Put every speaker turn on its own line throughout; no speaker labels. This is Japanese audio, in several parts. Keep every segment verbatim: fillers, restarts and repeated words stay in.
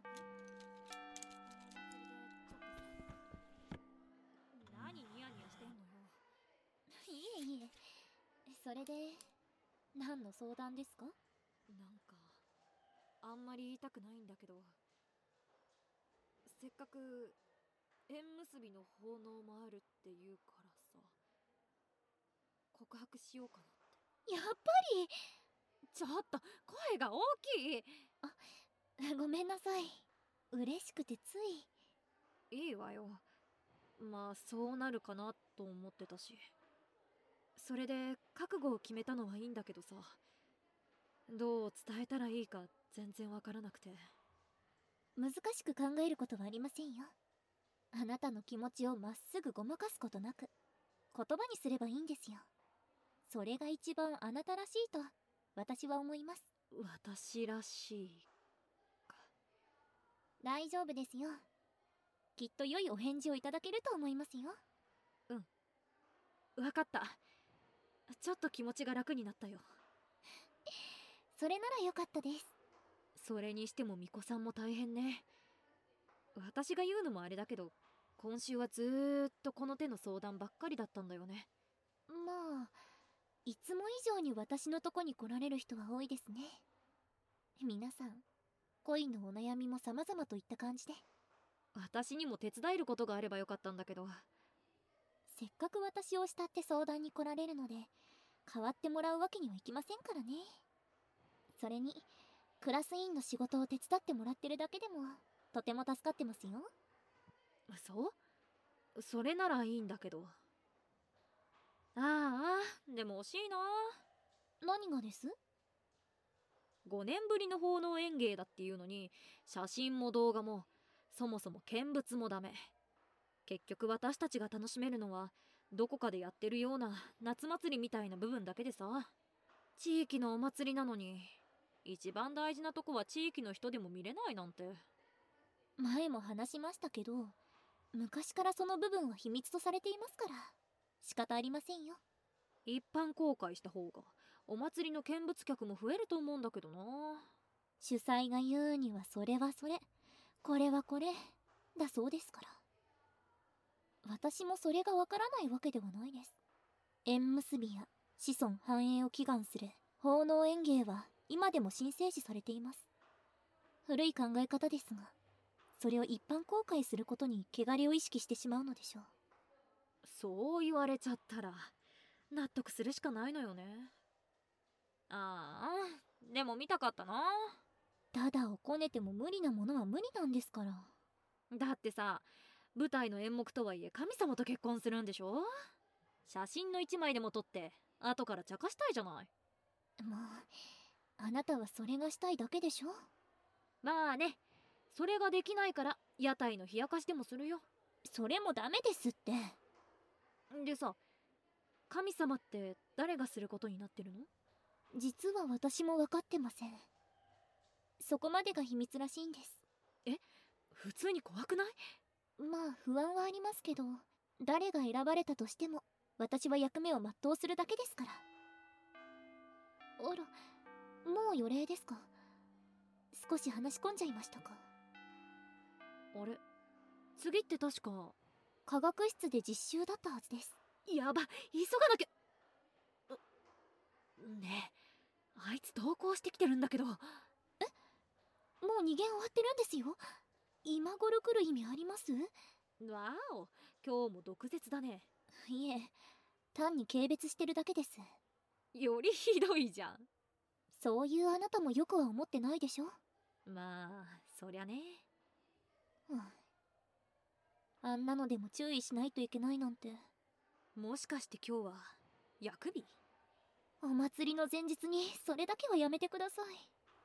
何ニヤニヤしてんのよ。
いえいえ、それで何の相談ですか？
なんかあんまり言いたくないんだけど、せっかく縁結びの奉納もあるって言うからさ、告白しようかなって。
やっぱり。
ちょっと声が大きい。
あ、ごめんなさい。嬉しくてつい。
いいわよ。まあそうなるかなと思ってたし、それで覚悟を決めたのはいいんだけどさ、どう伝えたらいいか全然わからなくて。
難しく考えることはありませんよ。あなたの気持ちをまっすぐごまかすことなく言葉にすればいいんですよ。それが一番あなたらしいと私は思います。
私らしいか。
大丈夫ですよ。きっと良いお返事をいただけると思いますよ。
うん、わかった。ちょっと気持ちが楽になったよ。
それなら良かったです。
それにしても巫女さんも大変ね。私が言うのもあれだけど、今週はずーっとこの手の相談ばっかりだったんだよね。
まあ、いつも以上に私のとこに来られる人は多いですね。皆さん、恋のお悩みも様々といった感じで。
私にも手伝えることがあればよかったんだけど。
せっかく私を慕って相談に来られるので、代わってもらうわけにはいきませんからね。それに、クラス委員の仕事を手伝ってもらってるだけでも、とても助かってますよ。
そうそれならいいんだけど。ああ、でも惜しいな。
何がです？
ごねんぶりの奉納演芸だっていうのに、写真も動画もそもそも見物もダメ。結局私たちが楽しめるのはどこかでやってるような夏祭りみたいな部分だけでさ。地域のお祭りなのに一番大事なとこは地域の人でも見れないなんて。
前も話しましたけど、昔からその部分は秘密とされていますから、仕方ありませんよ。
一般公開した方がお祭りの見物客も増えると思うんだけどな。
主催が言うにはそれはそれ、これはこれだそうですから。私もそれがわからないわけではないです。縁結びや子孫繁栄を祈願する奉納園芸は今でも神聖視されています。古い考え方ですが、それを一般公開することに汚れを意識してしまうのでしょう。
そう言われちゃったら納得するしかないのよね。ああ、でも見たかったな。
ただをこねても無理なものは無理なんですから。
だってさ、舞台の演目とはいえ神様と結婚するんでしょ。写真の一枚でも撮って後から茶化したいじゃない。
もう、あなたはそれがしたいだけでしょ。
まあね、それができないから屋台の冷やかしでもするよ。
それもダメですって。
でさ、神様って誰がすることになってるの？
実は私も分かってません。そこまでが秘密らしいんです。
え、普通に怖くない？
まあ不安はありますけど、誰が選ばれたとしても私は役目を全うするだけですから。あら、もう予礼ですか？少し話し込んじゃいましたか？
あれ、次って確か。
科学室で実習だったはずです。
やば、急がなきゃ。ねえ、あいつ同行してきてるんだけど。
もう逃げ終わってるんですよ。今頃来る意味あります？
わお、今日も毒舌だね。
いえ、単に軽蔑してるだけです。
よりひどいじゃん。
そういうあなたもよくは思ってないでしょ。
まあそりゃね。
うん、あんなのでも注意しないといけないなんて。
もしかして今日は薬日？
お祭りの前日にそれだけはやめてください。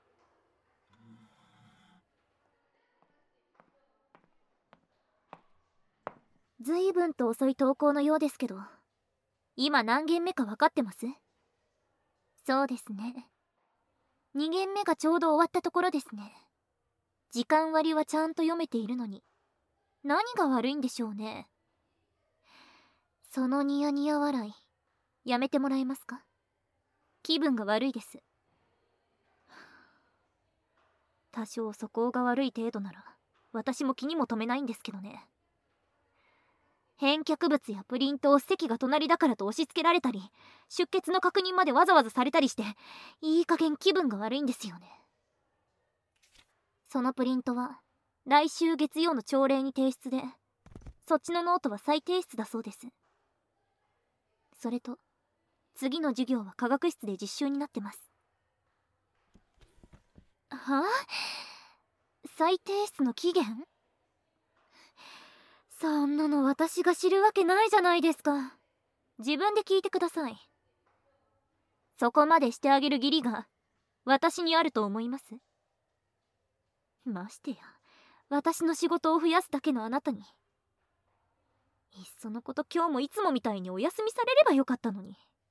ずいぶんと遅い投稿のようですけど、今何件目か分かってます？そうですね。に限目がちょうど終わったところですね。時間割はちゃんと読めているのに、何が悪いんでしょうね。そのニヤニヤ笑い、やめてもらえますか？気分が悪いです。 多少素行が悪い程度なら私も気にも留めないんですけどね。返却物やプリントを席が隣だからと押し付けられたり、出欠の確認までわざわざされたりして、いい加減気分が悪いんですよね。そのプリントは来週月曜の朝礼に提出で、そっちのノートは再提出だそうです。それと次の授業は科学室で実習になってます。はあ？再提出の期限？そんなの私が知るわけないじゃないですか。自分で聞いてください。そこまでしてあげる義理が私にあると思います？ましてや私の仕事を増やすだけのあなたに、いっそのこと今日もいつもみたいにお休みされればよかったのに。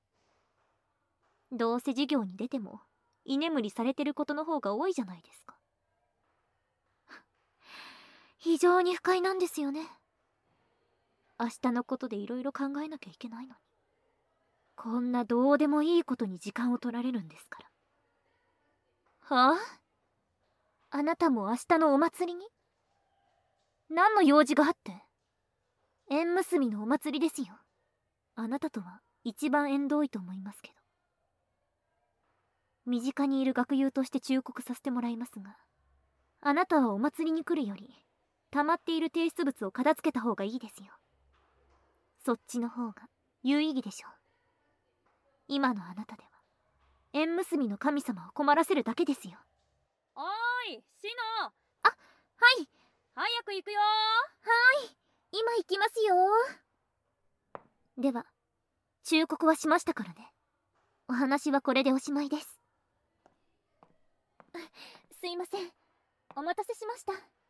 どうせ授業に出ても居眠りされてることの方が多いじゃないですか。非常に不快なんですよね。明日のことでいろいろ考えなきゃいけないのに、こんなどうでもいいことに時間を取られるんですから。はあ？あなたも明日のお祭りに？何の用事があって？縁結びのお祭りですよ。あなたとは一番縁遠いと思いますけど。身近にいる学友として忠告させてもらいますが、あなたはお祭りに来るより溜まっている提出物を片付けた方がいいですよ。そっちの方が有意義でしょう。今のあなたでは縁結びの神様を困らせるだけですよ。
おーい、シノ。
あ、はい。
早く行くよ。
はい、今行きますよ。では忠告はしましたからね。お話はこれでおしまいです。すいません、お待たせしました。